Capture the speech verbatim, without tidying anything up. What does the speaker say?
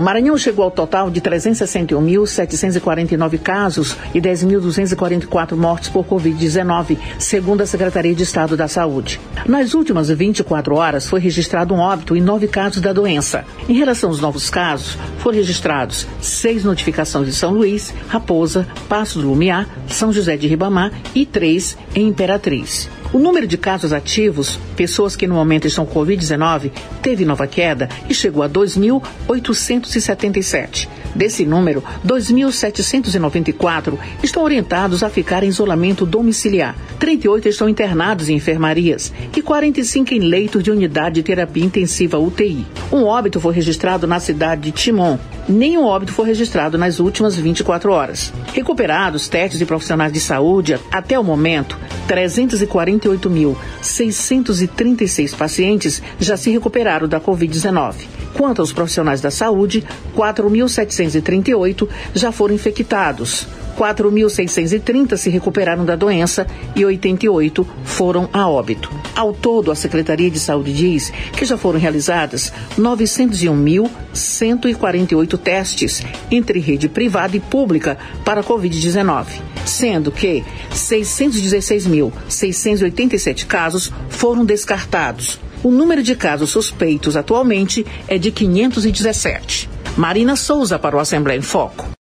O Maranhão chegou ao total de trezentos e sessenta e um mil, setecentos e quarenta e nove casos e dez mil duzentos e quarenta e quatro mortes por covid dezenove, segundo a Secretaria de Estado da Saúde. Nas últimas vinte e quatro horas, foi registrado um óbito em nove casos da doença. Em relação aos novos casos, foram registrados seis notificações em São Luís, Raposa, Passo do Lumiar, São José de Ribamar e três em Imperatriz. O número de casos ativos, pessoas que no momento estão com covid dezenove, teve nova queda e chegou a dois mil oitocentos e setenta e sete. Desse número, dois mil setecentos e noventa e quatro estão orientados a ficar em isolamento domiciliar. trinta e oito estão internados em enfermarias e quarenta e cinco em leitos de unidade de terapia intensiva U T I. Um óbito foi registrado na cidade de Timon. Nenhum óbito foi registrado nas últimas vinte e quatro horas. Recuperados testes de profissionais de saúde, até o momento, trezentos e quarenta e oito mil, seiscentos e trinta e seis pacientes já se recuperaram da covid dezenove. Quanto aos profissionais da saúde, quatro mil setecentos e trinta e oito já foram infectados. quatro mil seiscentos e trinta se recuperaram da doença e oitenta e oito foram a óbito. Ao todo, a Secretaria de Saúde diz que já foram realizadas novecentos e um mil, cento e quarenta e oito testes entre rede privada e pública para covid dezenove, sendo que seiscentos e dezesseis mil, seiscentos e oitenta e sete casos foram descartados. O número de casos suspeitos atualmente é de quinhentos e dezessete. Marina Souza para o Assembleia em Foco.